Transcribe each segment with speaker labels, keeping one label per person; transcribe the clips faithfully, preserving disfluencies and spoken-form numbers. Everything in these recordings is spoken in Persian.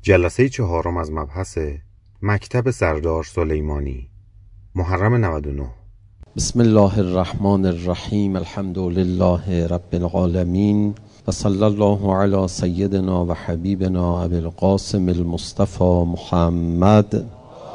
Speaker 1: جلسه چهارم از مبحث مکتب سردار سلیمانی، محرم نود و نه.
Speaker 2: بسم الله الرحمن الرحیم. الحمد لله رب العالمین و صلی الله علی سیدنا و حبیبنا ابی القاسم المصطفى محمد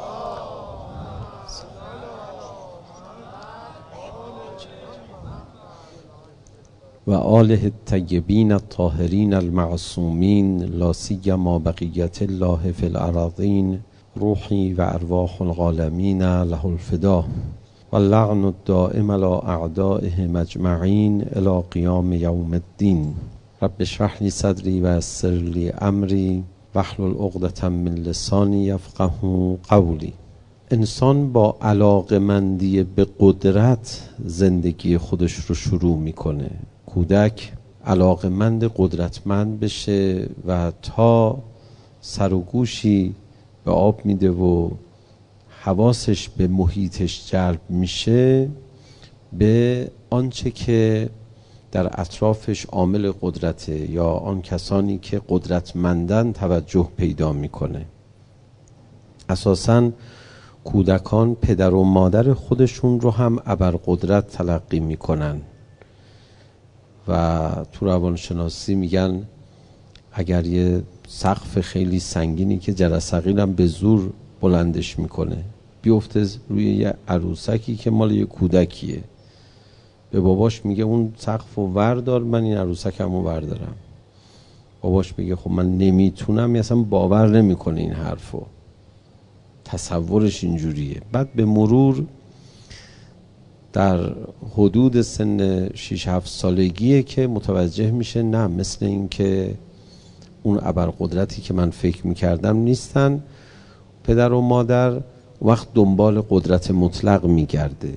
Speaker 2: و آله الطیبین الطاهرین المعصومین، لا سیما بقیت الله فی الارضین، روحی و ارواح العالمین له الفدا و اللعن الدائم علی اعدائهم اجمعین الی قیام یوم الدین. رب اشرح لی صدری و یسر لی امری واحلل عقدة من لسانی یفقهوا قولی. انسان با علاقه‌مندی به قدرت زندگی خودش رو شروع میکنه. کودک علاقه‌مند قدرتمند بشه و تا سر و گوشی به آب میده و حواسش به محیطش جلب میشه، به آنچه که در اطرافش عامل قدرته یا آن کسانی که قدرتمندن توجه پیدا میکنه. اساساً کودکان پدر و مادر خودشون رو هم ابرقدرت تلقی میکنن و تو روانشناسی میگن اگر یه سقف خیلی سنگینی که جرثقیل هم به زور بلندش میکنه بیفته روی یه عروسکی که مال یه کودکیه، به باباش میگه اون سقف رو وردار، من این عروسکم رو وردارم. باباش میگه خب من نمیتونم، اصلا باور نمیکنه این حرفو، تصورش اینجوریه. بعد به مرور در حدود سن شش هفت سالگیه که متوجه میشه نه، مثل این که اون ابرقدرتی که من فکر میکردم نیستن. پدر و مادر وقت دنبال قدرت مطلق میگرده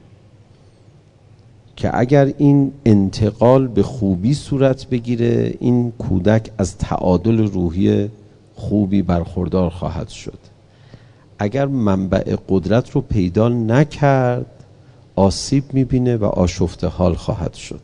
Speaker 2: که اگر این انتقال به خوبی صورت بگیره این کودک از تعادل روحی خوبی برخوردار خواهد شد. اگر منبع قدرت رو پیدا نکرد آسیب میبینه و آشفته حال خواهد شد.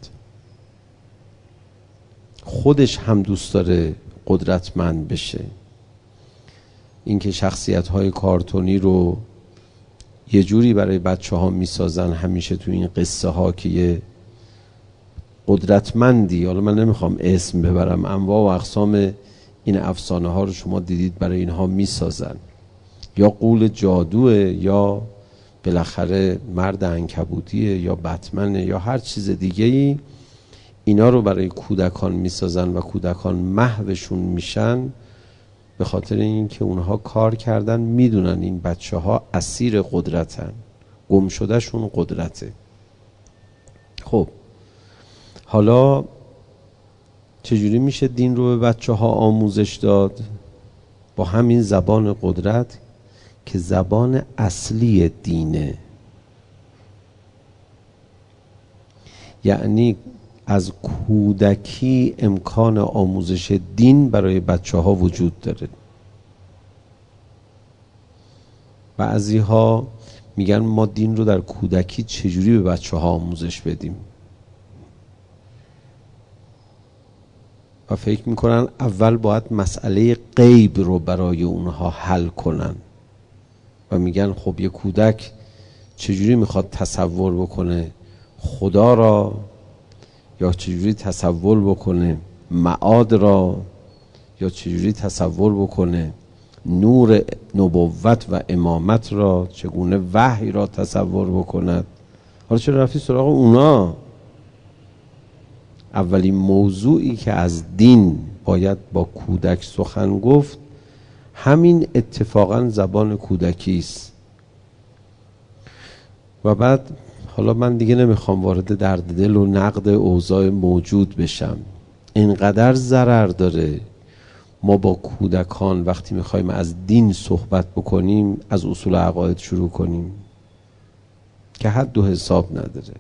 Speaker 2: خودش هم دوست داره قدرتمند بشه. اینکه شخصیت‌های کارتونی رو یه جوری برای بچه ها میسازن همیشه تو این قصه ها که یه قدرتمندی، حالا من نمیخوام اسم ببرم، انواع و اقسام این افسانه ها رو شما دیدید برای اینها میسازن، یا قول جادوه یا بالاخره مرد عنکبوتیه یا بتمنه یا هر چیز دیگه ای. اینا رو برای کودکان میسازن و کودکان محوشون میشن به خاطر اینکه اونها کار کردن، میدونن این بچه ها اسیر قدرتن، گم شده شون قدرته. خب حالا چجوری میشه دین رو به بچه ها آموزش داد؟ با همین زبان قدرت که زبان اصلی دینه. یعنی از کودکی امکان آموزش دین برای بچه ها وجود داره. بعضی ها میگن ما دین رو در کودکی چجوری به بچه ها آموزش بدیم و فکر میکنن اول باید مسئله غیب رو برای اونها حل کنن و میگن خب یه کودک چجوری میخواد تصور بکنه خدا را، یا چجوری تصور بکنه معاد را، یا چجوری تصور بکنه نور نبوت و امامت را، چگونه وحی را تصور بکند. حالا چرا رفتی سراغ اونا؟ اولین موضوعی که از دین باید با کودک سخن گفت همین اتفاقا زبان کودکی است. و بعد حالا من دیگه نمیخوام وارد درد دل و نقد اوضاع موجود بشم. اینقدر ضرر داره ما با کودکان وقتی میخوایم از دین صحبت بکنیم از اصول عقاید شروع کنیم که حد و حساب نداره.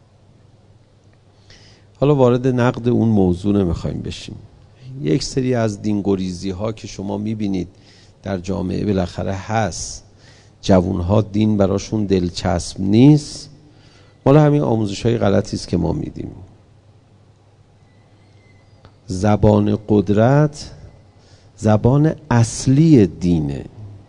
Speaker 2: حالا وارد نقد اون موضوع نمیخوایم بشیم. یک سری از دینگریزی ها که شما میبینید در جامعه بالاخره هست، جوانها دین براشون دلچسب نیست، مال همین آموزش های غلطی است که ما میدیم. زبان قدرت زبان اصلی دینه.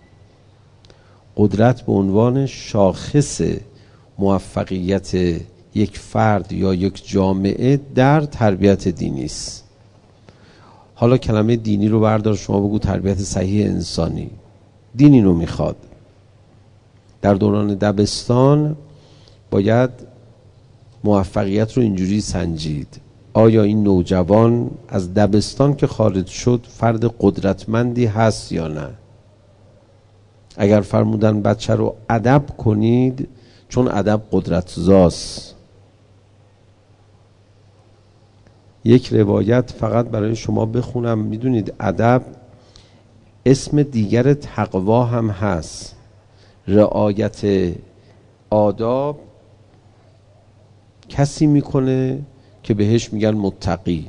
Speaker 2: قدرت به عنوان شاخص موفقیت یک فرد یا یک جامعه در تربیت دینی است. حالا کلمه دینی رو بردار شما بگو تربیت صحیح انسانی. دین اینو میخواد. در دوران دبستان باید موفقیت رو اینجوری سنجید: آیا این نوجوان از دبستان که خارج شد فرد قدرتمندی هست یا نه؟ اگر فرمودن بچه رو ادب کنید، چون ادب قدرت‌زاست. یک روایت فقط برای شما بخونم. میدونید ادب اسم دیگر تقوا هم هست. رعایت آداب کسی میکنه که بهش میگن متقی،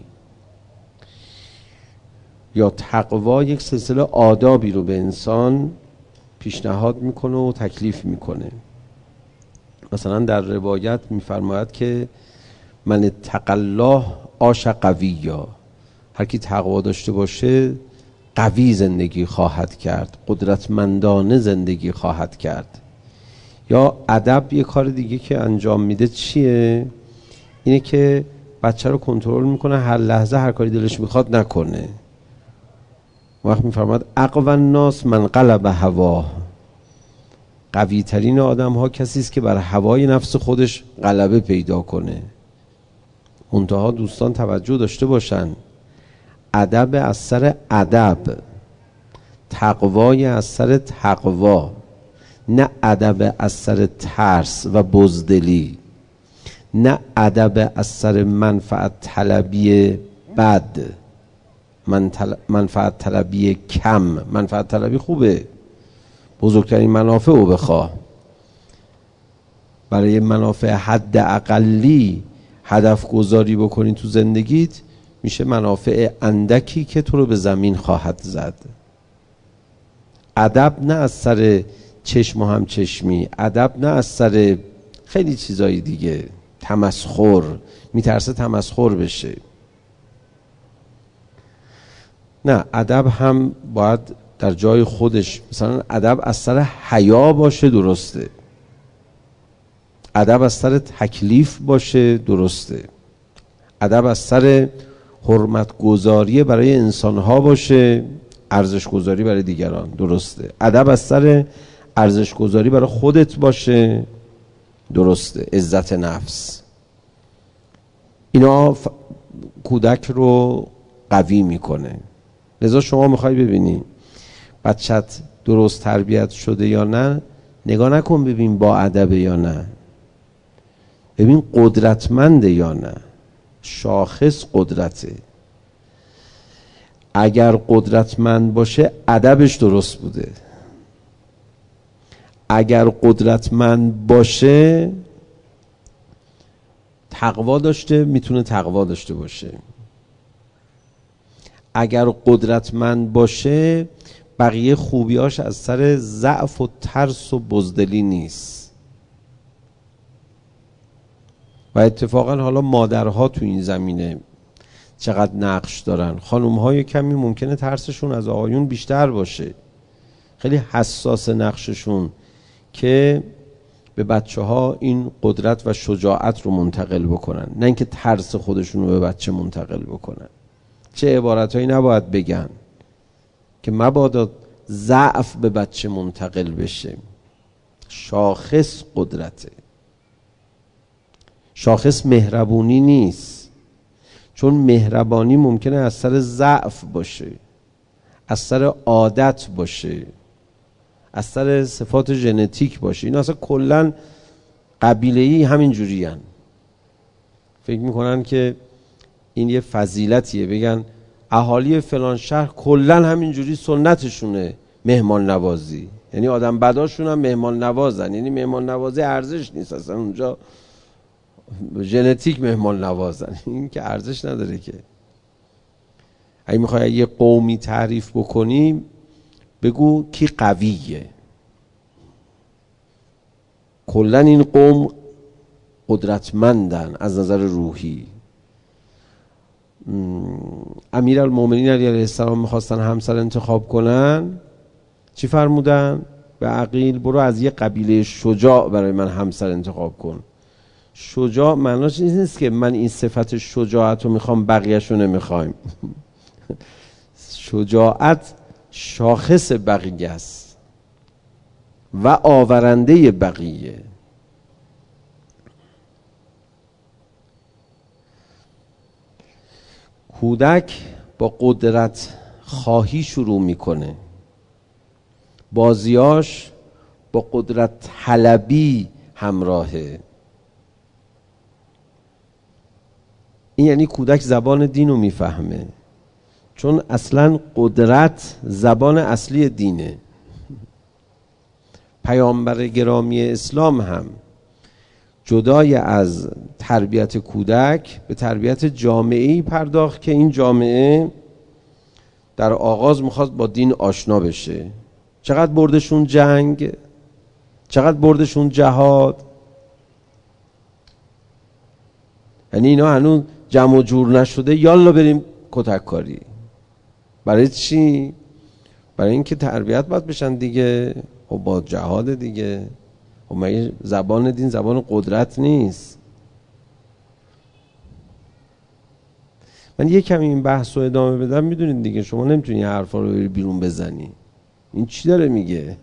Speaker 2: یا تقوا یک سلسله آدابی رو به انسان پیشنهاد میکنه و تکلیف میکنه. مثلا در روایت میفرماید که من اتق الله عاش قویا، هر کی تقوا داشته باشه قوی زندگی خواهد کرد، قدرتمندانه زندگی خواهد کرد. یا ادب یه کار دیگه که انجام میده چیه؟ اینه که بچه رو کنترل میکنه هر لحظه هر کاری دلش میخواد نکنه. وقت میفرماد اقوى الناس من غلب هواه، قوی ترین آدم ها کسی است که بر هوای نفس خودش غلبه پیدا کنه. منتها دوستان توجه داشته باشن، ادب از سر ادب، تقوای از سر تقوا، نه ادب از سر ترس و بزدلی، نه ادب از سر منفعت طلبی بد، منفعت طلبی کم. منفعت طلبی خوبه، بزرگترین منافع رو بخواه. برای منافع حد اقلی هدف گذاری بکنی تو زندگیت، میشه منافع اندکی که تو رو به زمین خواهد زد. ادب نه از سر چشم و هم چشمی، ادب نه از سر خیلی چیزایی دیگه، تمسخر، میترسه تمسخر بشه. نه، ادب هم باید در جای خودش، مثلا ادب از سر حیا باشه درسته، ادب از سر تکلیف باشه درسته، ادب از سر حرمت گذاری برای انسانها باشه، ارزش گذاری برای دیگران درسته، ادب از سر ارزش گذاری برای خودت باشه درسته، عزت نفس. اینا ف... کودک رو قوی میکنه. لذا شما میخوای ببینی بچت درست تربیت شده یا نه، نگاه نکن ببین با ادبه یا نه، ببین قدرتمنده یا نه. شاخص قدرته. اگر قدرتمند باشه ادبش درست بوده، اگر قدرتمند باشه تقوا داشته، میتونه تقوا داشته باشه. اگر قدرتمند باشه بقیه خوبیاش از سر ضعف و ترس و بزدلی نیست. و اتفاقا حالا مادرها تو این زمینه چقدر نقش دارن. خانوم‌های کمی ممکنه ترسشون از آقایون بیشتر باشه، خیلی حساس نقششون که به بچه ها این قدرت و شجاعت رو منتقل بکنن، نه اینکه ترس خودشون رو به بچه منتقل بکنن. چه عبارتهایی نباید بگن که مبادا ضعف به بچه منتقل بشه. شاخص قدرته. شاخص مهربونی نیست، چون مهربانی ممکنه از سر ضعف باشه، از سر عادت باشه، از سر صفات ژنتیک باشه. این اصلا کلن قبیله‌ای همین جوری هن. فکر میکنن که این یه فضیلتیه، بگن اهالی فلان شهر کلن همین جوری سنتشونه مهمان نوازی، یعنی آدم بداشون هم مهمان نوازن. یعنی مهمان نوازی ارزش نیست اصلا، اونجا ژنتیک مهمان نوازن. این که ارزش نداره که. اگه میخوای یه قومی تعریف بکنی بگو کی قویه. کلن این قوم قدرتمندن از نظر روحی. امیرالمومنین علیه السلام میخواستن همسر انتخاب کنن چی فرمودن؟ به عقیل برو از یه قبیله شجاع برای من همسر انتخاب کن. شجاع معناش این نیست که من این صفت شجاعت رو میخوام بقیه‌شو نمیخوایم. شجاعت شاخص بقیه است و آورنده بقیه. کودک با قدرت خواهی شروع میکنه، بازیاش با قدرت طلبی همراهه. این یعنی کودک زبان دین رو میفهمه، چون اصلا قدرت زبان اصلی دینه. پیامبر گرامی اسلام هم جدای از تربیت کودک به تربیت جامعه‌ای پرداخت که این جامعه در آغاز میخواست با دین آشنا بشه. چقدر بردشون جنگ، چقدر بردشون جهاد. یعنی اینا هنوز جمع و جور نشده یالا بریم کتک کاری. برای چی؟ برای اینکه تربیت باید بشن دیگه. و با جهاد دیگه. و مگه زبان دین زبان قدرت نیست؟ من یه کمی این بحث رو ادامه بدم، میدونید دیگه شما نمیتونی حرفا رو بری بیرون بزنی. این چی داره میگه؟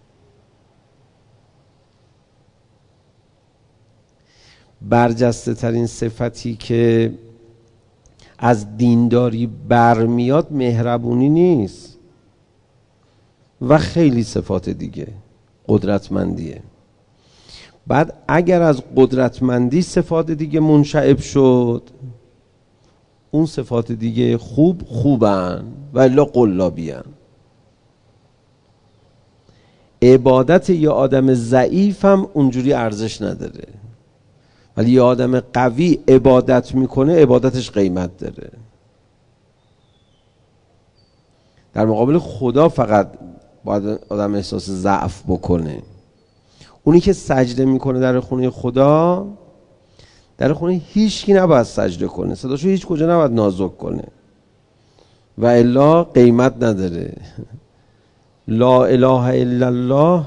Speaker 2: برجسته ترین صفتی که از دینداری برمیاد مهربونی نیست و خیلی صفات دیگه. قدرتمندیه. بعد اگر از قدرتمندی صفات دیگه منشعب شد، اون صفات دیگه خوب خوبن و الا قلابیان. عبادت یه آدم ضعیف هم اونجوری ارزش نداره، ولی یه آدم قوی عبادت میکنه عبادتش قیمت داره. در مقابل خدا فقط باید آدم احساس ضعف بکنه. اونی که سجده میکنه در خونه خدا، در خونه هیچ کی نباید سجده کنه، صداشو هیچ کجا نباید نازک کنه و الا قیمت نداره. لا اله الا الله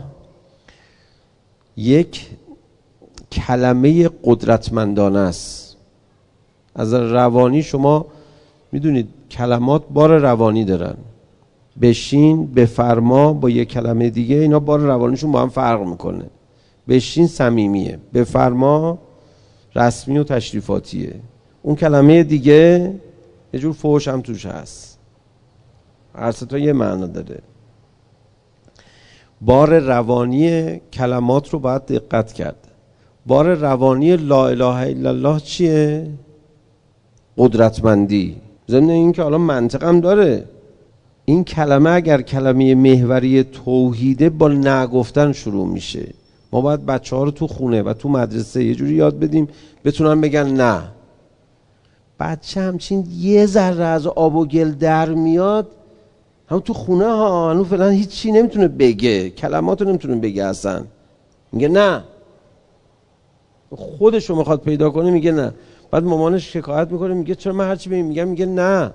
Speaker 2: یک کلمه قدرتمندانه است. از روانی شما میدونید کلمات بار روانی دارن. بشین، بفرما با یک کلمه دیگه اینا بار روانیشون با هم فرق میکنه. بشین صمیمیه، بفرما رسمی و تشریفاتیه. اون کلمه دیگه یه جور فحش هم توش هست. هر سه تا یه معنا داره. بار روانی کلمات رو باید دقت کرد. بار روانی لا اله الا الله چیه؟ قدرتمندی. ضمن این که حالا منطق هم داره. این کلمه اگر کلمه محوری توحیده با نگفتن شروع میشه. ما باید بچه ها رو تو خونه و تو مدرسه یه جوری یاد بدیم بتونن بگن نه. بچه همچین یه ذره از آب و گل در میاد، هم تو خونه ها هنو فلان هیچی نمیتونه بگه، کلماتو نمیتونه بگه اصلا. میگه نه. خودشو میخواد پیدا کنه میگه نه. بعد مامانش شکایت میکنه میگه چرا من هرچی بگم میگم میگه نه.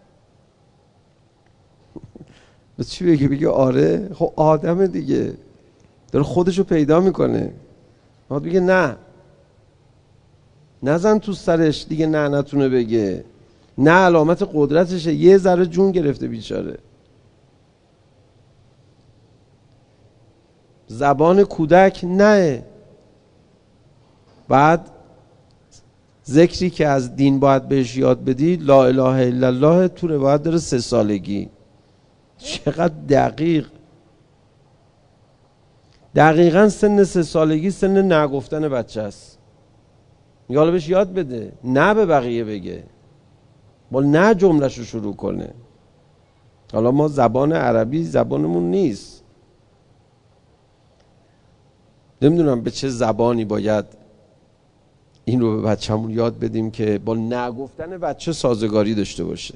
Speaker 2: بس چی بگه؟ بگه آره. خب آدم دیگه داره خودشو پیدا میکنه. بعد بگه نه. نزن تو سرش دیگه نه نتونه بگه. نه علامت قدرتشه. یه ذره جون گرفته بیچاره. زبان کودک نه. بعد ذکری که از دین باید بهش یاد بدی لا اله الا الله تو روایت داره سه سالگی. چقدر دقیق. دقیقاً سن سه سالگی سن نگفتن بچه است. میگه حالا بهش یاد بده نه به بقیه بگه، با نه جمله‌شو شروع کنه. حالا ما زبان عربی زبانمون نیست، نمیدونم به چه زبانی باید این رو به بچه‌مون یاد بدیم که با نگفتن بچه سازگاری داشته باشه.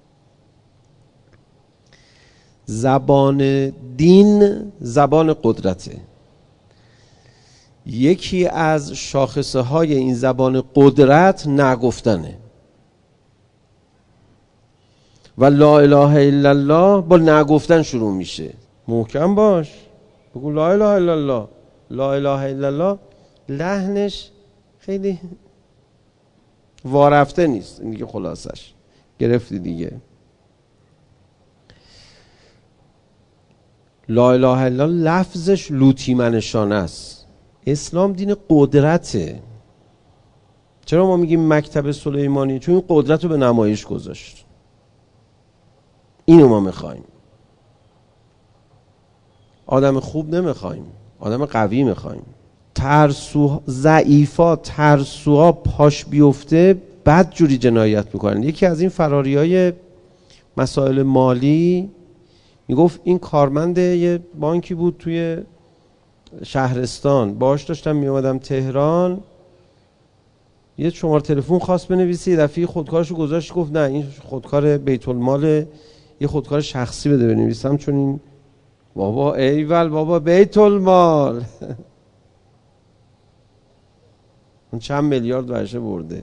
Speaker 2: زبان دین زبان قدرته. یکی از شاخصه های این زبان قدرت نگفتنه. و لا اله الا الله با نگفتن شروع میشه. محکم باش، بگو لا اله الا الله. لا اله الا الله لحنش خیلی وارفته نیست. این دیگه خلاصش گرفتی دیگه. لا اله الا الله لفظش لوتی منشانه است. اسلام دین قدرته. چرا ما میگیم مکتب سلیمانی؟ چون این قدرت رو به نمایش گذاشت. اینو ما میخوایم. آدم خوب نمیخوایم، آدم قوی میخوایم. ترسو ضعیفا ترسوها پاش بیفته بد جوری جنایت میکنن. یکی از این فراریای مسائل مالی میگفت این کارمند یه بانکی بود توی شهرستان، باهاش داشتم میومدم تهران، یه شماره تلفن خواست بنویسی، یه دفعه خودکارشو گذاشت گفت نه این خودکار بیت المال، یه خودکار شخصی بده بنویسم چون این بابا ایول بابا بیت المال اون چند میلیارد ورشه برده.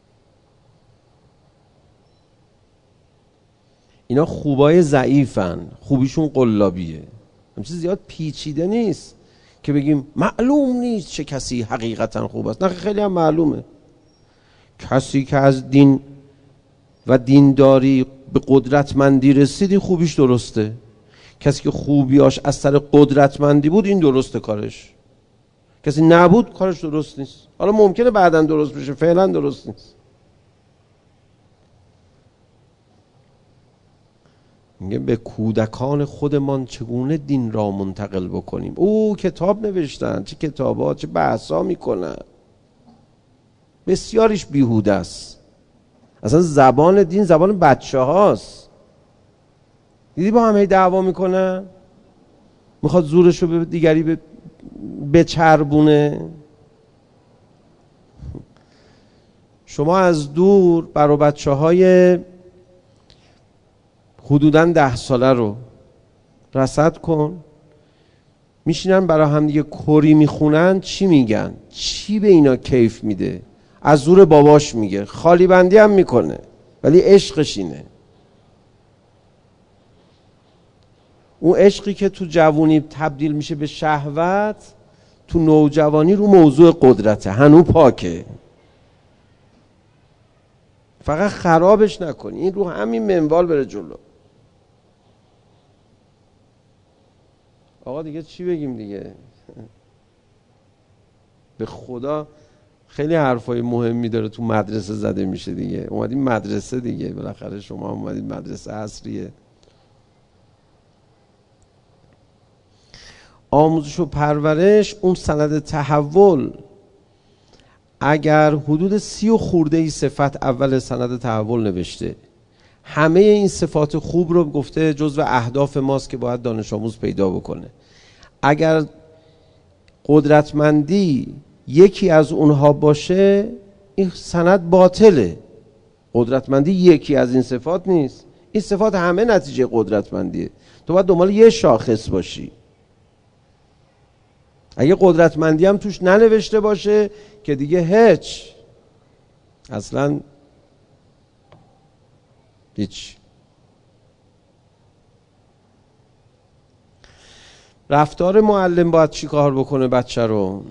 Speaker 2: اینا خوبای ضعیفن، خوبیشون قلابیه. همچین زیاد پیچیده نیست که بگیم معلوم نیست چه کسی حقیقتا خوب است. نه خیلی هم معلومه. کسی که از دین و دینداری به قدرتمندی رسید این خوبیش درسته. کسی که خوبیاش از سر قدرتمندی بود این درسته کارش. کسی نبود کارش درست نیست. حالا ممکنه بعداً درست بشه، فعلا درست نیست. میگه به کودکان خودمان چگونه دین را منتقل بکنیم. او کتاب نوشتن، چه کتابا، چه بحثا میکنن، بسیاریش بیهوده است. اصلا زبان دین زبان بچه هاست. دیدی با همه دعوا میکنن، میخواد زورشو به دیگری بچربونه. شما از دور برای بچه های حدوداً ده ساله رو رصد کن، میشینن برای هم دیگه کری میخونن، چی میگن؟ چی به اینا کیف میده؟ از زور باباش میگه، خالی بندی هم میکنه ولی عشقش اینه. اون عشقی که تو جوانی تبدیل میشه به شهوت، تو نوجوانی رو موضوع قدرته، هنو پاکه. فقط خرابش نکنی، این رو همین منوال بره جلو. آقا دیگه چی بگیم دیگه؟ به خدا خیلی حرفای مهمی داره تو مدرسه زده میشه دیگه. اومدیم مدرسه دیگه، بالاخره شما اومدید مدرسه عصریه. آموزش و پرورش، اون سند تحول، اگر حدود سی و خورده ای صفت اول سند تحول نوشته، همه این صفات خوب رو گفته جزو اهداف ماست که باید دانش آموز پیدا بکنه. اگر قدرتمندی یکی از اونها باشه این سند باطله. قدرتمندی یکی از این صفات نیست، این صفات همه نتیجه قدرتمندیه. تو باید دنبال یه شاخص باشی. اگه قدرتمندی هم توش ننوشته باشه که دیگه هیچ، اصلا هیچ. رفتار معلم باید چی کار بکنه بچه رو؟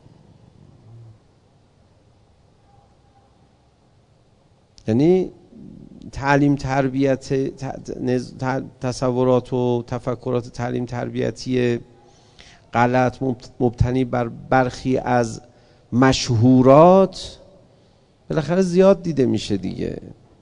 Speaker 2: یعنی تعلیم تربیت، تصورات و تفکرات تعلیم تربیتی غلط مبتنی بر برخی از مشهورات بالاخره زیاد دیده میشه دیگه.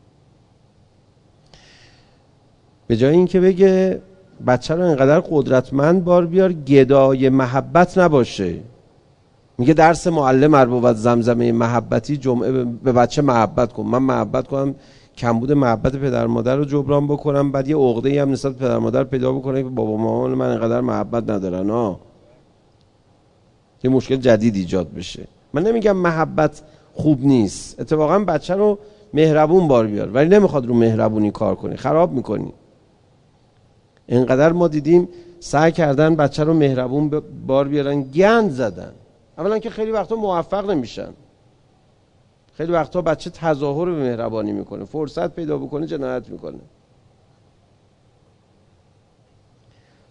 Speaker 2: به جای اینکه بگه بچه رو اینقدر قدرتمند بار بیار گدای محبت نباشه، میگه درس معلم هر بود زمزمه محبتی، جمعه به بچه محبت کن. من محبت کنم کمبود محبت پدر مادر رو جبران بکنم، بعد یه عقده‌ای هم نسبت پدر مادر پیدا بکنم که بابا مامان من اینقدر محبت ندارن، ها یه مشکل جدید ایجاد بشه. من نمیگم محبت خوب نیست، اتفاقا بچه رو مهربون بار بیار، ولی نمیخواد رو مهربونی کار کنی، خراب میکنی. اینقدر ما دیدیم سعی کردن بچه رو مهربون بار بیارن، گند زدن. اولا که خیلی وقتا موفق نمیشن، خیلی وقتا بچه تظاهر به مهربانی میکنه، فرصت پیدا بکنه جنایت میکنه.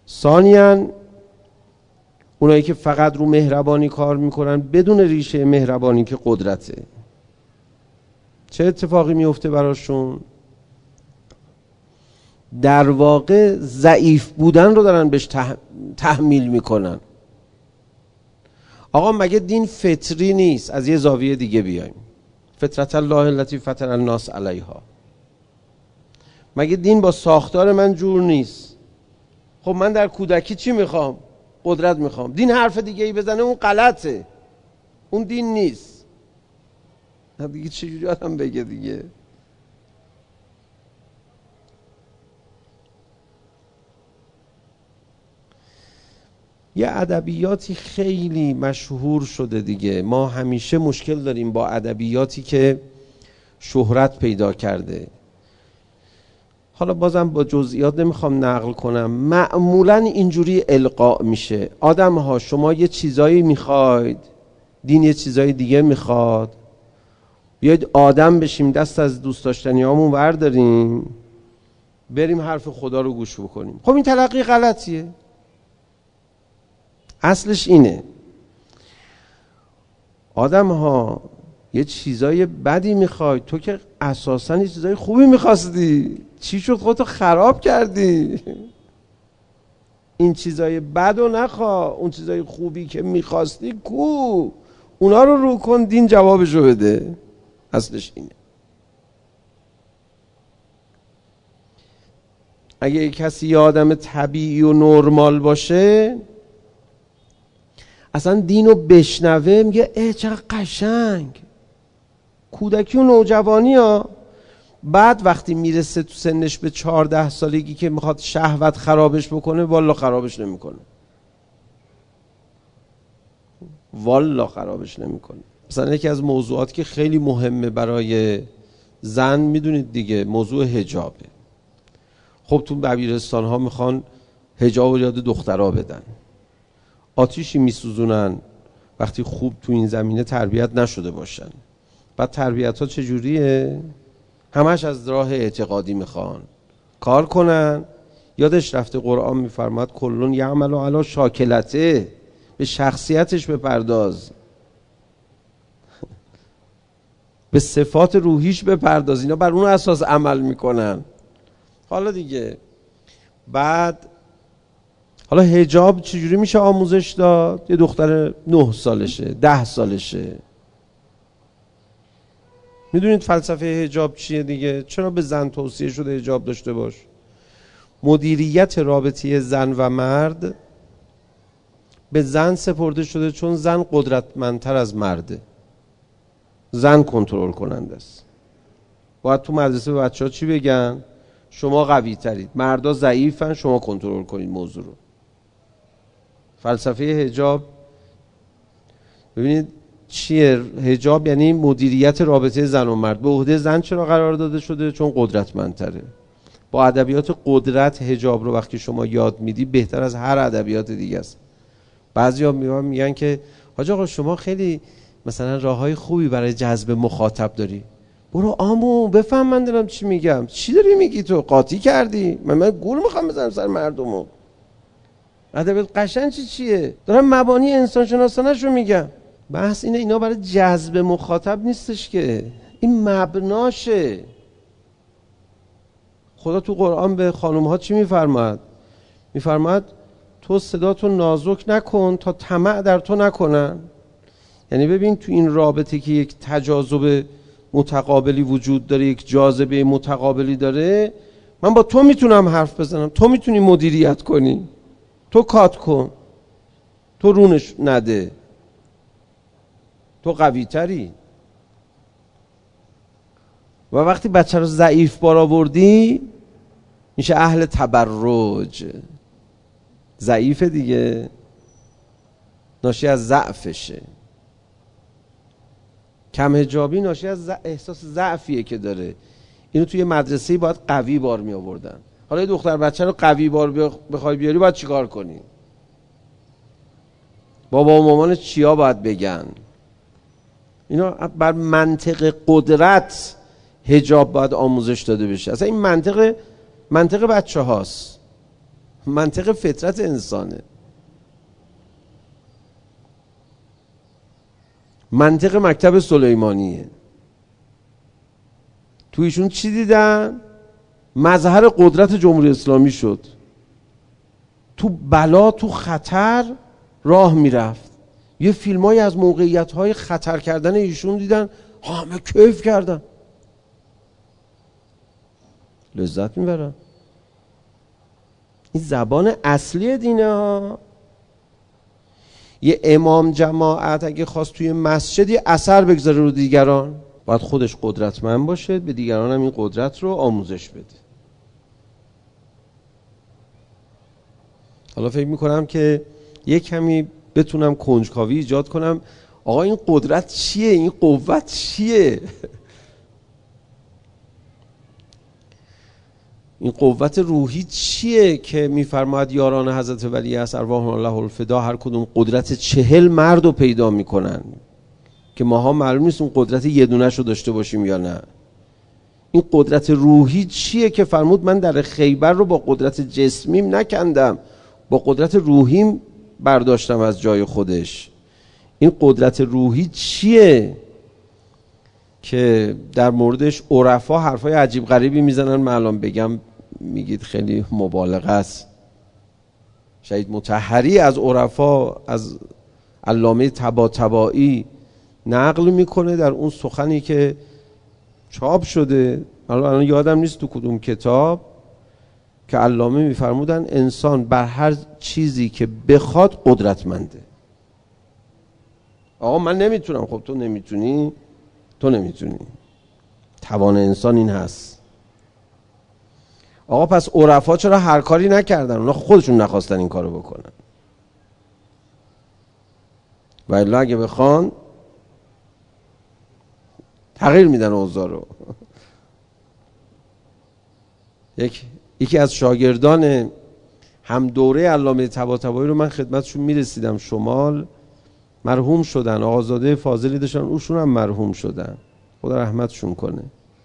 Speaker 2: ثانیاً اونایی که فقط رو مهربانی کار میکنن بدون ریشه مهربانی که قدرته، چه اتفاقی میفته براشون؟ در واقع ضعیف بودن رو دارن بهش تح... تحمیل میکنن. آقا مگه دین فطری نیست؟ از یه زاویه دیگه بیایم، فطرت الله التي فطر الناس علیها. مگه دین با ساختار من جور نیست؟ خب من در کودکی چی میخوام؟ قدرت میخوام. دین حرف دیگه ای بزنه اون غلطه، اون دین نیست. دیگه چجوری آدم بگه دیگه؟ یه ادبیاتی خیلی مشهور شده دیگه، ما همیشه مشکل داریم با ادبیاتی که شهرت پیدا کرده. حالا بازم با جزئیات نمیخوام نقل کنم، معمولا اینجوری القا میشه. آدم ها شما یه چیزایی میخواید، دین یه چیزایی دیگه میخواد، بیاید آدم بشیم، دست از دوست داشتنی هامون برداریم، بریم حرف خدا رو گوش بکنیم. خب این تلقی غلطیه. اصلش اینه آدم ها یه چیزای بدی میخوای، تو که اساسا یه چیزای خوبی میخواستی، چی شد خودتو خراب کردی؟ این چیزای بد رو نخوا، اون چیزای خوبی که میخواستی کو، اونا رو رو کن، دین جوابشو بده. اصلش اینه. اگه یک کسی یه آدم طبیعی و نرمال باشه، اصلا دینو بشنوه میگه اه چقدر قشنگ. کودکی و نوجوانی ها، بعد وقتی میرسه تو سنش به چهارده سالگی که میخواد شهوت خرابش بکنه، والا خرابش نمیکنه، والا خرابش نمیکنه. مثلا یکی از موضوعاتی که خیلی مهمه برای زن، میدونید دیگه، موضوع حجابه. خب تو دبیرستان ها میخوان حجاب رو یاد دخترها بدن، آتیشی میسوزونن وقتی خوب تو این زمینه تربیت نشده باشن. بعد تربیت ها چجوریه؟ همش از راه اعتقادی میخوان کار کنن. یادش رفته قرآن میفرماد کلون یعمل علی شاکلته، به شخصیتش بپرداز، به صفات روحیش بپرداز، اینا بر اون اساس عمل میکنن. حالا دیگه بعد حالا حجاب چجوری میشه آموزش داد؟ یه دختر نه سالشه، ده سالشه. میدونید فلسفه حجاب چیه دیگه؟ چرا به زن توصیه شده حجاب داشته باش؟ مدیریت رابطه زن و مرد به زن سپرده شده، چون زن قدرتمندتر از مرده، زن کنترل کننده است. باید تو مدرسه به بچه ها چی بگن؟ شما قوی ترید، مردا ضعیفن، شما کنترل کنید موضوع رو. فلسفه حجاب ببینید چیه؟ حجاب یعنی مدیریت رابطه زن و مرد. به عهده زن چرا قرار داده شده؟ چون قدرتمندتره. با ادبیات قدرت حجاب رو وقتی شما یاد میدی بهتر از هر ادبیات دیگه است. بعضیا میگن که حاج آقا شما خیلی مثلا راههای خوبی برای جذب مخاطب داری. برو آمو بفهم من دارم چی میگم. چی داری میگی تو؟ قاطی کردی؟ من من گول میخوام بزنم سر مردمو. ادبیات قشنگ چی چیه؟ دارم مبانی انسان شناسانه رو میگم. بحث اینه اینا برای جذب مخاطب نیستش که، این مبناشه. خدا تو قرآن به خانم ها چی میفرماد؟ میفرماد تو صداتو نازک نکن تا طمع در تو نکنن. یعنی ببین تو این رابطه که یک تجاذب متقابلی وجود داره، یک جاذبه متقابلی داره، من با تو میتونم حرف بزنم، تو میتونی مدیریت کنی، تو کات کن، تو رونش نده، تو قوی تری. و وقتی بچه رو ضعیف بار آوردی میشه اهل تبرج. ضعیف دیگه، ناشی از ضعفشه. کم حجابی ناشی از احساس ضعفیه که داره. اینو توی مدرسه‌ای باید قوی بار می آوردن. حالا یه دختر بچه رو قوی بار بخوای بیاری باید چیکار کنی؟ بابا و مامان چیا باید بگن؟ اینا بر منطق قدرت حجاب باید آموزش داده بشه. اصلا این منطق منطق بچه هاست. منطق فطرت انسانه. منطق مکتب سلیمانیه. تو ایشون چی دیدن؟ مظهر قدرت جمهوری اسلامی شد. تو بلا، تو خطر راه میرفت. یه فیلمایی از موقعیت‌های خطر کردن ایشون دیدن، همه کیف کردن، لذت میبرن. این زبان اصلی دینه ها. یه امام جماعت اگه خواست توی مسجد یه اثر بگذاره رو دیگران، باید خودش قدرتمند باشه، به دیگران هم این قدرت رو آموزش بده. حالا فکر میکنم که یه کمی بتونم کنجکاوی ایجاد کنم، آقا این قدرت چیه؟ این قوت چیه؟ این قوت روحی چیه که میفرماید یاران حضرت ولی است ارواح الله الفدا هر کدوم قدرت چهل مرد رو پیدا میکنن که ماها معلوم نیست اون قدرت یه دونش رو داشته باشیم یا نه. این قدرت روحی چیه که فرمود من در خیبر رو با قدرت جسمیم نکندم، با قدرت روحیم برداشتم از جای خودش. این قدرت روحی چیه که در موردش عرفا حرفای عجیب غریبی میزنن؟ من الان بگم میگید خیلی مبالغه است. شهید مطهری از عرفا، از علامه طباطبایی نقل میکنه در اون سخنی که چاپ شده، الان یادم نیست تو کدوم کتاب، که علامه میفرمودن انسان بر هر چیزی که بخواد قدرتمنده. آقا من نمیتونم، خب تو نمیتونی، تو نمیتونی، توان انسان این هست. آقا پس عرفا چرا هر کاری نکردن؟ اونا خودشون نخواستن این کارو بکنن، و الا اگه بخوان تغییر میدن اوضاع رو. یک یکی از شاگردان هم دوره علامه طباطبایی رو من خدمتشون میرسیدم شمال، مرحوم شدن، آقازاده فاضلی داشتن، اوشون هم مرحوم شدن، خدا رحمتشون کنه.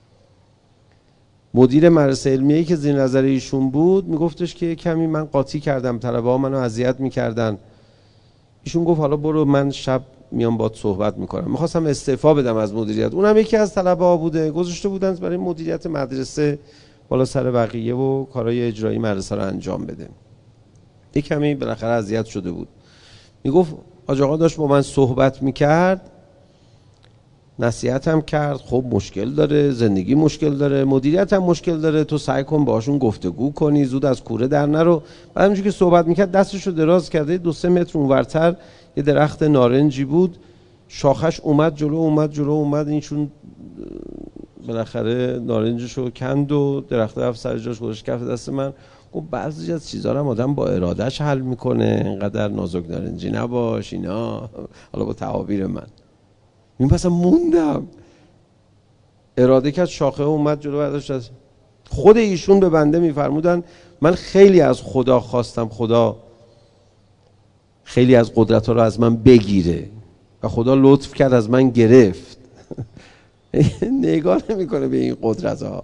Speaker 2: مدیر مدرسه علمیه‌ای که زیر نظر ایشون بود میگفتش که کمی من قاطی کردم، طلبه ها منو اذیت میکردن. ایشون گفت حالا برو من شب میام باهات صحبت میکنم. میخواستم استعفا بدم از مدیریت، اونم یکی از طلبه ها بوده، گذاشته بودن برای مدیریت مدرسه بالا سر بقیه و کارهای اجرایی مدرسه رو انجام بده. یک کمی بالاخره اذیت شده بود. میگفت حاج آقا داشت با من صحبت میکرد، نصیحت هم کرد، خب مشکل داره، زندگی مشکل داره، مدیریت هم مشکل داره، تو سعی کن باشون گفتگو کنی، زود از کوره در نرو. بعد همونجوری که صحبت میکرد دستشو دراز کرده، دو سه متر اونورتر یه درخت نارنجی بود، شاخش اومد جلو اومد جلو اومد اینشون بالاخره نارنجشو کند و درخت رفت سر جاش گذاشت کف دست من. گفت بعضی از چیزا رو آدم با ارادهش حل میکنه، اینقدر نازک نارنجی نباش اینا. حالا با تعابیر من این پس موندم، اراده کرد شاخه اومد جلو برداشت. از خود ایشون به بنده میفرمودن من خیلی از خدا خواستم خدا خیلی از قدرت ها رو از من بگیره و خدا لطف کرد از من گرفت. نگاه نمیکنه به این قدرت ها.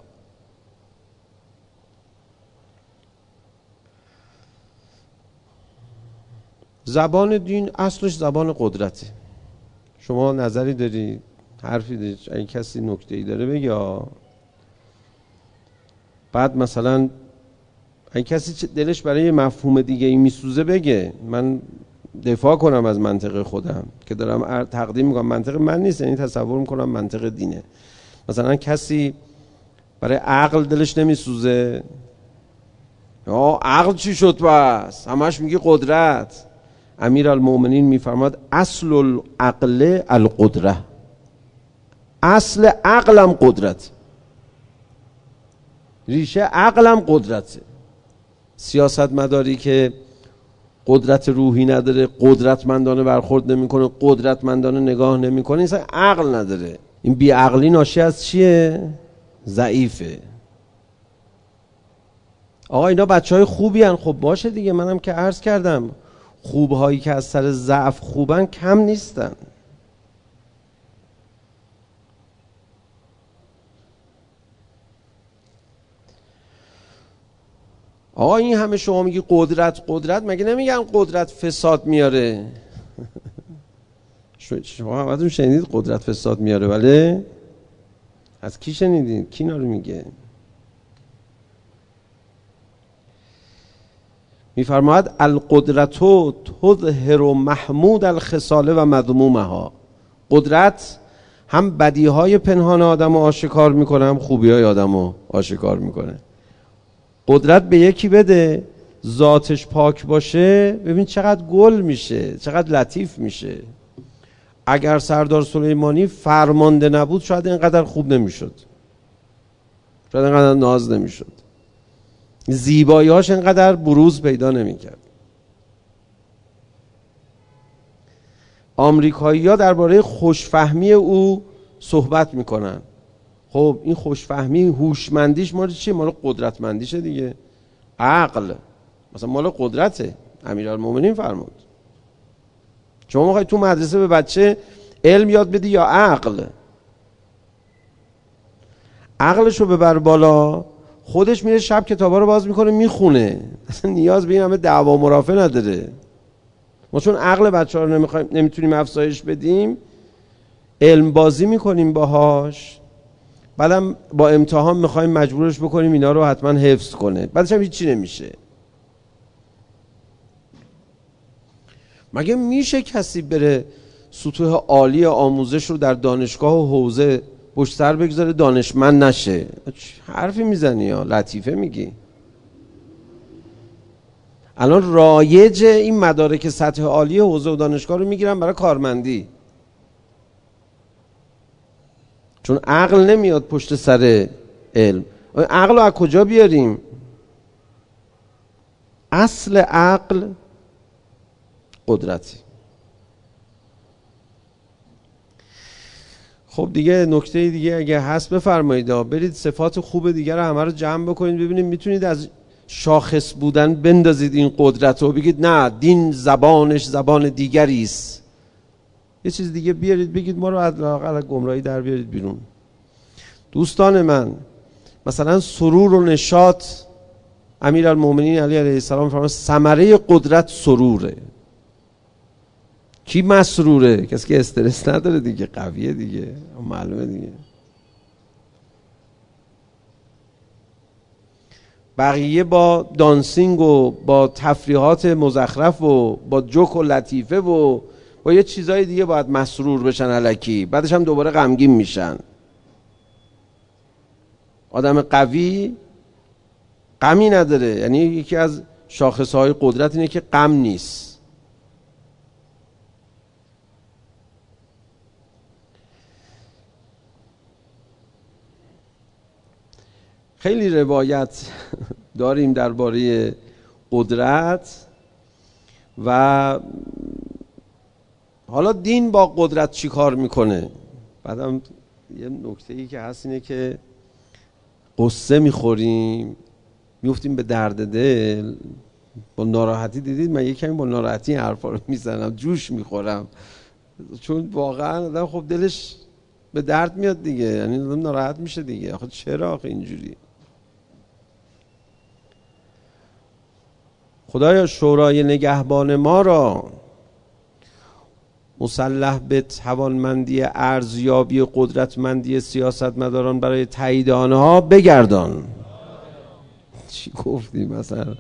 Speaker 2: زبان دین اصلش زبان قدرته. شما نظری دارید، حرفی دارید، اگه کسی نکته‌ای داره بگه. بعد مثلا اگه کسی دلش برای مفهوم دیگه ای میسوزه بگه، من دفاع کنم از منطق خودم که دارم تقدیم میکنم. منطق من نیست، یعنی تصور میکنم منطق دینه. مثلا کسی برای عقل دلش نمیسوزه، یا عقل چی شد بس همش میگی قدرت. امیرالمومنین میفرماد اصل العقل القدره، اصل عقلم قدرت، ریشه عقلم قدرته. سیاست مداری که قدرت روحی نداره، قدرتمندانه برخورد نمیکنه، قدرتمندانه نگاه نمیکنه، این اصلا عقل نداره. این بی عقلی ناشی از چیه؟ ضعیفه. آقا اینا بچه های خوبی هن. خب باشه دیگه، منم که عرض کردم خوبهایی که از سر ضعف خوبن کم نیستن. آقا این همه شما میگی قدرت قدرت، مگه نمیگن قدرت فساد میاره؟ شما همتون شنیدید قدرت فساد میاره، ولی از کی شنیدید؟ کی اینا رو میگه؟ میفرماید القدرت تظهر محمود الخصال و مذمومها. قدرت هم بدیهای پنهان آدم رو آشکار میکنه، هم خوبیهای آدم رو آشکار میکنه. قدرت به یکی بده ذاتش پاک باشه، ببین چقدر گل میشه، چقدر لطیف میشه. اگر سردار سلیمانی فرمانده نبود شاید اینقدر خوب نمیشد، شاید اینقدر ناز نمیشد، زیبایی‌هاش اینقدر بروز پیدا نمیکرد. آمریکایی‌ها درباره خوشفهمی او صحبت میکنن. خب این خوشفهمی هوشمندیش مال چیه؟ مال قدرتمندیشه دیگه. عقل مثلا مال قدرته. امیرالمومنین فرمود شما میخوای تو مدرسه به بچه علم یاد بدی یا عقل؟ عقلشو ببر بالا، خودش میره شب کتابا رو باز میکنه میخونه، اصلا نیاز به این همه دعوا مرافع نداره. ما چون عقل بچه ها رو نمیخوایم، نمیتونیم افزایش بدیم، علم بازی میکنیم باهاش، بعدم با امتحان میخوایم مجبورش بکنیم اینا رو حتما حفظ کنه، بعدش هم هیچی نمیشه. مگه میشه کسی بره سطوح عالی آموزش رو در دانشگاه و حوزه پشت سر بگذاره دانشمند نشه؟ حرفی میزنی یا لطیفه میگی؟ الان رایج این مدارک سطح عالی حوزه و دانشگاه رو میگیرن برای کارمندی، چون عقل نمیاد پشت سر علم. عقل رو از کجا بیاریم؟ اصل عقل قدرتی. خب دیگه نکته دیگه اگه هست بفرمایید، برید صفات خوب دیگه رو همه رو جمع بکنید ببینید میتونید از شاخص بودن بندازید این قدرت رو، بگید نه دین زبانش زبان دیگری است، یه چیز دیگه بیارید بگید ما رو از گمراهی در بیارید بیرون. دوستان من، مثلا سرور و نشاط، امیرالمومنین علی علیه السلام فرمود ثمره قدرت سروره. کی مسروره؟ کسی که استرس نداره دیگه، قویه دیگه، معلومه دیگه. بقیه با دانسینگ و با تفریحات مزخرف و با جوک و لطیفه و با یه چیزای دیگه باید مسرور بشن الکی، بعدش هم دوباره غمگین میشن. آدم قوی غمی نداره، یعنی یکی از شاخصهای قدرت اینه که غم نیست. خیلی روایت داریم درباره قدرت و حالا دین با قدرت چی کار میکنه. بعدم یه نکته ای که هست اینه که قصه میخوریم میفتیم به درد دل، با ناراحتی. دیدید من یه کمی با ناراحتی این حرفا رو میزنم، جوش میخورم، چون واقعا آدم خب دلش به درد میاد دیگه، یعنی آدم ناراحت میشه دیگه. آخه چرا آخه اینجوری؟ خدایا شورای نگهبان ما را مسلح به توانمندی ارزیابی قدرتمندی سیاستمداران برای تایید آنها بگردان. چی گفتی مثلا؟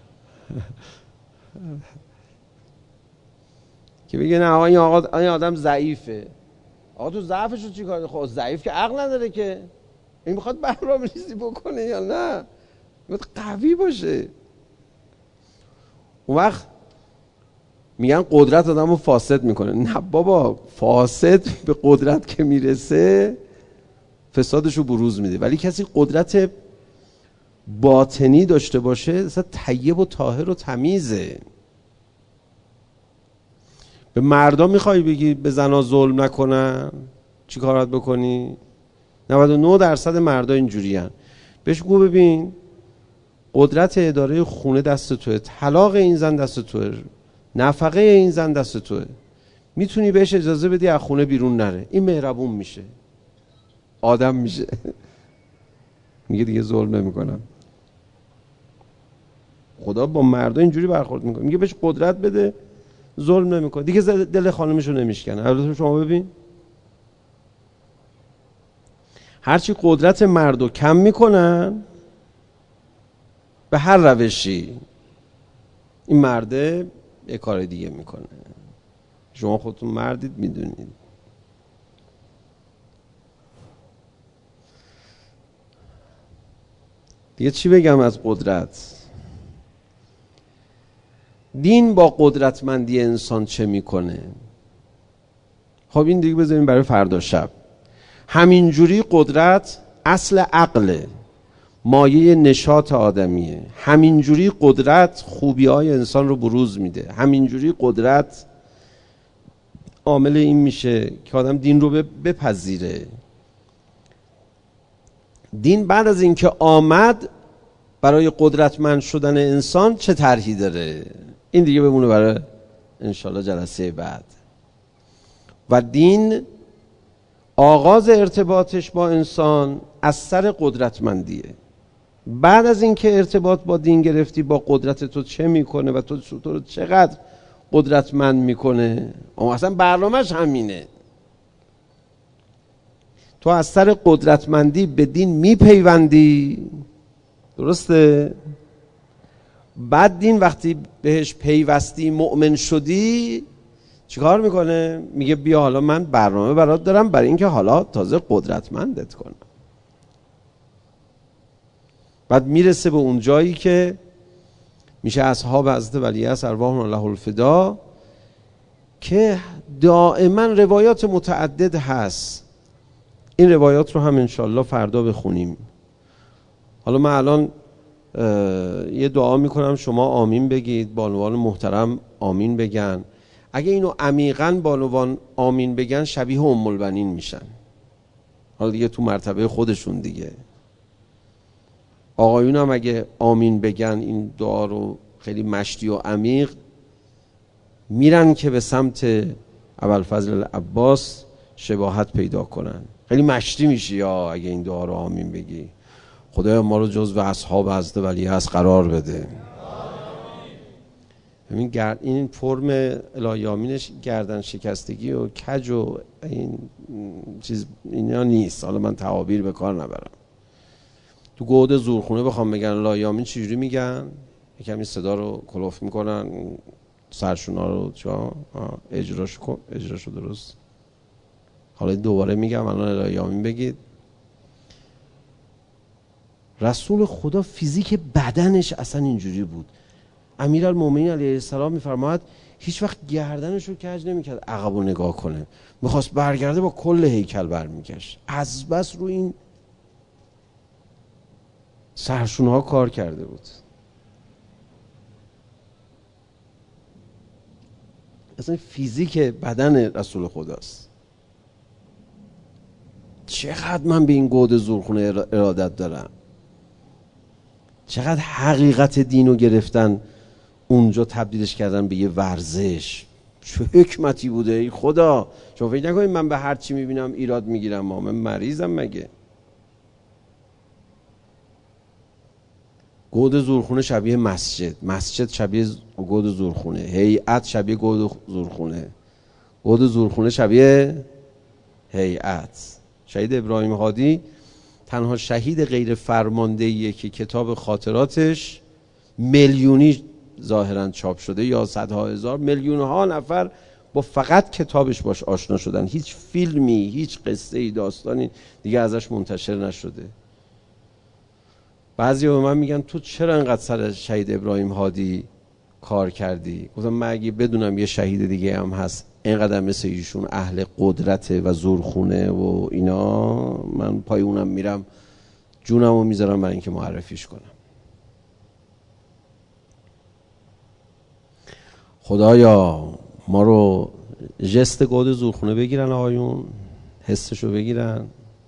Speaker 2: که بگه نه آقا این آقا این آدم ضعیفه. آقا تو ضعفش رو چی کار؟ خب ضعیف که عقل نداره که، این میخواد برنامه‌ریزی بکنه یا نه؟ میخواد قوی باشه. اون وقت میگن قدرت آدم رو فاسد میکنه. نه بابا، فاسد به قدرت که میرسه فسادش رو بروز میده، ولی کسی قدرت باطنی داشته باشه اصلا طیب و طاهر و تمیزه. به مردم میخوای بگی به زنا ظلم نکنن، چی کارات بکنی؟ نود و نه درصد مردا اینجوری هن. بهش گو ببین قدرت اداره خونه دست توه، طلاق این زن دست توه، نفقه این زن دست توه، میتونی بهش اجازه بدی از خونه بیرون نره، این مهربون میشه، آدم میشه. میگه دیگه ظلم نمیکنم. خدا با مردا اینجوری برخورد میکنه، میگه بهش قدرت بده ظلم نمیکنه، دیگه دل خانمشو نمیشکنه. البته شما ببین هرچی قدرت مردو کم میکنن به هر روشی این مرده یه کار دیگه میکنه. شما خودتون مردید میدونید. دیگه چی بگم از قدرت؟ دین با قدرتمندی انسان چه میکنه؟ خب این دیگه بذاریم برای فردا شب. همینجوری قدرت اصل عقله، مایه نشاط آدمیه. همینجوری قدرت خوبی‌های انسان رو بروز میده. همینجوری قدرت عامل این میشه که آدم دین رو بپذیره. دین بعد از اینکه آمد برای قدرتمند شدن انسان چه طرحی داره؟ این دیگه بمونه برای انشالله جلسه بعد. و دین آغاز ارتباطش با انسان از سر قدرتمندیه. بعد از اینکه ارتباط با دین گرفتی با قدرت تو چه میکنه و تو تو رو چقدر قدرتمند میکنه، اما اصلا برنامهش همینه. تو از سر قدرتمندی به دین میپیوندی، درسته؟ بعد دین وقتی بهش پیوستی مؤمن شدی چیکار میکنه؟ میگه بیا حالا من برنامه برات دارم برای اینکه حالا تازه قدرتمندت کنم. بعد میرسه به اون جایی که میشه اصحاب حضرت ولیعصر ارواحهم الله الفدا که دائما روایات متعدد هست. این روایات رو هم انشالله فردا بخونیم. حالا من الان یه دعا میکنم شما آمین بگید، بانوان محترم آمین بگن. اگه اینو عمیقاً بانوان آمین بگن شبیه ام البنین میشن، حالا دیگه تو مرتبه خودشون دیگه. آقایون هم اگه آمین بگن این دعا رو خیلی مشتی و عمیق، میرن که به سمت ابوالفضل عباس شباهت پیدا کنن. خیلی مشتی میشی یا اگه این دعا رو آمین بگی. خدایا ما رو جزو اصحاب حضرت ولیعصر قرار بده. ببین گرد این فرم الهیامینش گردن شکستگی و کج و این چیز اینا نیست. حالا من تعابیر به کار نبرم. تو گود زورخونه بخوام بگن الهیامین چجوری میگن؟ یکم این صدا رو کلوف میکنن، سرشونا رو چا اجراش کن، اجراشو درست. حالا دوباره میگم الان الهیامین بگید. رسول خدا فیزیک بدنش اصلا اینجوری بود. امیرالمومنین علیه السلام میفرماید هیچ وقت گردنش رو کج نمیکرد عقب رو نگاه کنه، میخواست برگرده با کل هیکل برمیگشت. از بس رو این سرشونه ها کار کرده بود. اصلا فیزیک بدن رسول خداست. چقدر من به این گود زورخونه ارادت دارم، چقدر حقیقت دینو گرفتن اونجا تبدیلش کردن به یه ورزش. چه حکمتی بوده ای خدا. شما فکر نکنید من به هر چی میبینم ایراد میگیرم، ما من مریضم مگه؟ گود زورخونه شبیه مسجد، مسجد شبیه گود زورخونه، هیئت شبیه گود زورخونه، گود زورخونه شبیه هیئت. شهید ابراهیم هادی تنها شهید غیر فرماندهیه که کتاب خاطراتش میلیونی ظاهرا چاپ شده یا صدها هزار، میلیون ها نفر با فقط کتابش باش آشنا شدن. هیچ فیلمی، هیچ قصه ای، داستانی دیگه ازش منتشر نشده. بعضی به من میگن تو چرا انقدر سر شهید ابراهیم هادی کار کردی؟ گفتم من اگه بدونم یه شهید دیگه هم هست اینقدر مثل ایشون اهل قدرت و زورخونه و اینا، من پای اونم میرم جونمو میذارم برای اینکه معرفیش کنم. خدایا ما رو ژست گود زورخونه بگیرن آقایون، حسشو بگیرن.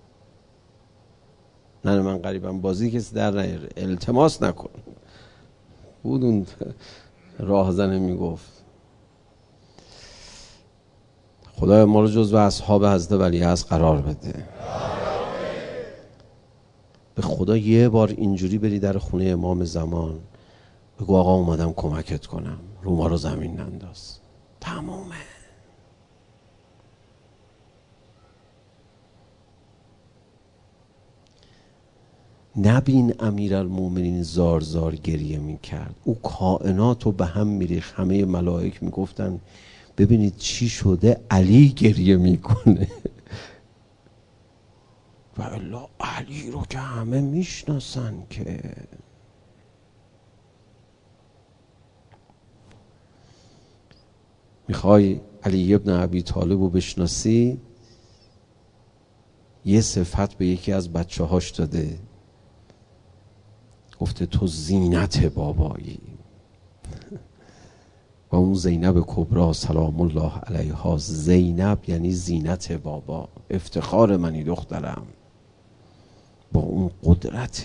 Speaker 2: نه من قریبم بازی کسی در نیاره، التماس نکن. بود اون راهزنه میگفت خدایا ما رو جزو اصحاب حضرت ولیعصر قرار بده. به خدا یه بار اینجوری بری در خونه امام زمان بگو آقا اومدم کمکت کنم، روما رو زمین ننداز. تمومه. نبین امیرالمومنین زار زار گریه می کرد. او کائنات رو به هم میریخت. همه ملائک میگفتن ببینید چی شده، علی گریه میکنه. و الا علی رو که همه میشناسن که. میخوای علی ابن ابی طالب رو بشناسی؟ یه صفت به یکی از بچه هاش داده، گفته تو زینت بابایی. و اون زینب کبرا سلام الله علیها، زینب یعنی زینت بابا، افتخار منی دخترم. با اون قدرت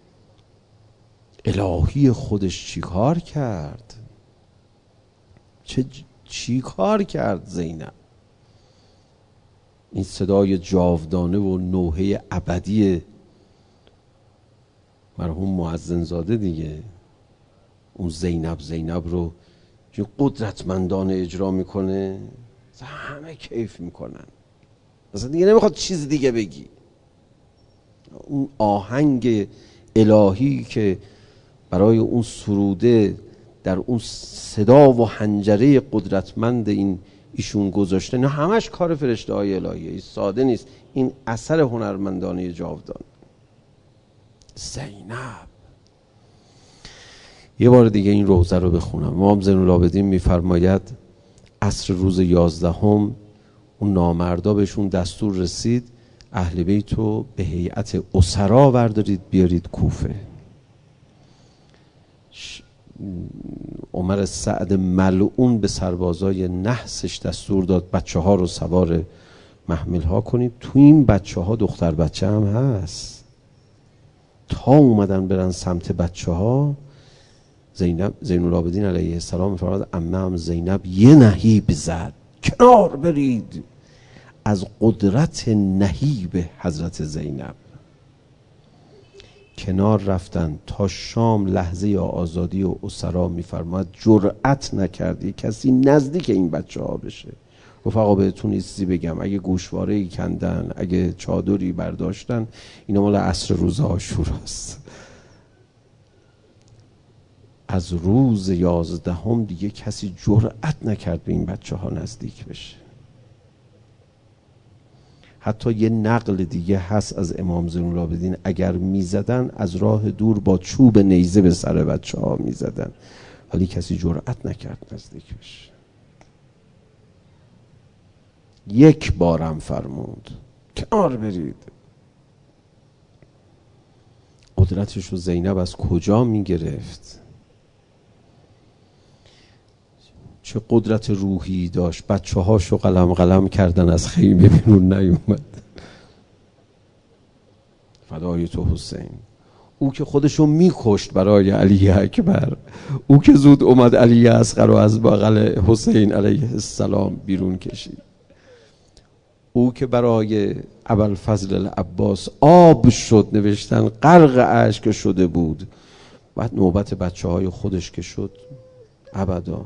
Speaker 2: الهی خودش چی کار کرد؟ چه چی کار کرد زینب؟ این صدای جاودانه و نوحه ابدی مرحوم مؤذن زاده دیگه، اون زینب زینب رو چون قدرتمندانه اجرا میکنه، همه کیف میکنن، مثلا دیگه نمیخواد چیز دیگه بگی. اون آهنگ الهی که برای اون سروده در اون صدا و حنجره قدرتمند این ایشون گذاشته، نه همش کار فرشته های الهیه، این ساده نیست، این اثر هنرمندانه جاودان. زینب. یه بار دیگه این روزه رو بخونم. امام زین العابدین میفرماید عصر روز یازدهم اون نامردا بهشون دستور رسید اهل بیت رو به هیئت اسرا بردارید بیارید کوفه. عمر سعد ملعون به سربازای نحسش دستور داد بچه ها رو سوار محمل ها کنید. تو این بچه ها دختر بچه هم هست. تا اومدن برن سمت بچه ها، زینب زین العابدین علیه السلام فرمود عمه هم زینب یه نهیب زد، کنار برید. از قدرت نهیب حضرت زینب کنار رفتن. تا شام لحظه آزادی و اسرا میفرماید جرأت نکردی کسی نزدیک این بچه ها بشه. رفقا بهتون چیزی بگم، اگه گوشواره‌ای کندن، اگه چادری برداشتن، اینا مال عصر روز عاشوراست. از روز یازدهم دیگه کسی جرأت نکرد به این بچه ها نزدیک بشه. حتی یه نقل دیگه هست از امام زین العابدین، اگر میزدن از راه دور با چوب نیزه به سر بچه ها میزدن، ولی کسی جرأت نکرد نزدیک بشه. یک بارم فرمود کنار برید. قدرتش رو زینب از کجا میگرفت؟ چه قدرت روحی داشت. بچه هاشو قلم قلم کردن از خیمه بیرون نیومد. فدای تو حسین. او که خودشو میکشت برای علی اکبر، او که زود اومد علی اصغر رو از بغل حسین علیه السلام بیرون کشید، او که برای ابوالفضل العباس آب شد، نوشتن غرق اشک شده بود. بعد نوبت بچه های خودش که شد ابدا.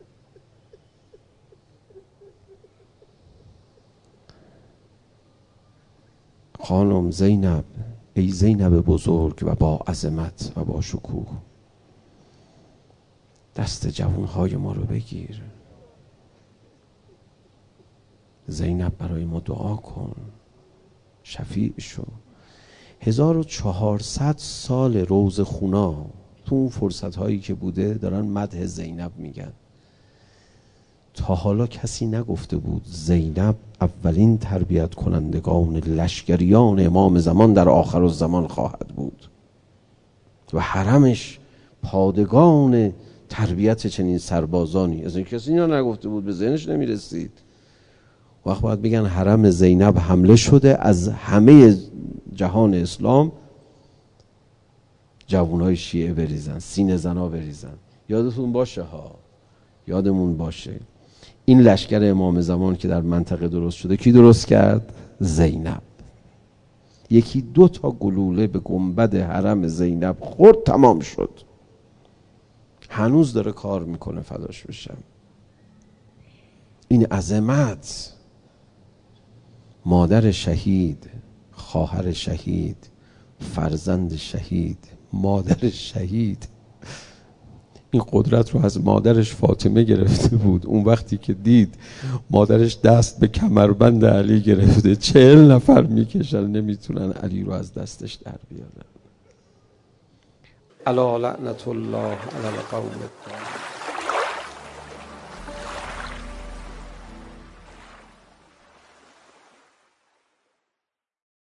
Speaker 2: خانم زینب، ای زینب بزرگ و با عظمت و با شکوه، دست جوانهای ما رو بگیر. زینب برای ما دعا کن، شفیع شو. هزار و چهارصد سال روز خونا تو اون فرصت هایی که بوده دارن مدح زینب میگن. تا حالا کسی نگفته بود زینب اولین تربیت کنندگان لشکریان امام زمان در آخر الزمان خواهد بود و حرمش پادگان تربیت چنین سربازانی. از این کسی اینا نگفته بود، به ذهنش نمیرسید. وقت باید بگن حرم زینب حمله شده، از همه جهان اسلام جوانای شیعه بریزن، سینه زنا بریزن. یادتون باشه ها، یادمون باشه این لشکر امام زمان که در منطقه درست شده کی درست کرد؟ زینب. یکی دو تا گلوله به گنبد حرم زینب خورد، تمام شد. هنوز داره کار میکنه، فداش بشم. این عظمت، مادر شهید، خواهر شهید، فرزند شهید، مادر شهید، این قدرت رو از مادرش فاطمه گرفته بود. اون وقتی که دید مادرش دست به کمربند علی گرفته، چهل نفر میکشن نمیتونن علی رو از دستش در بیارن. الا لعنت الله علی القوم الظالمین.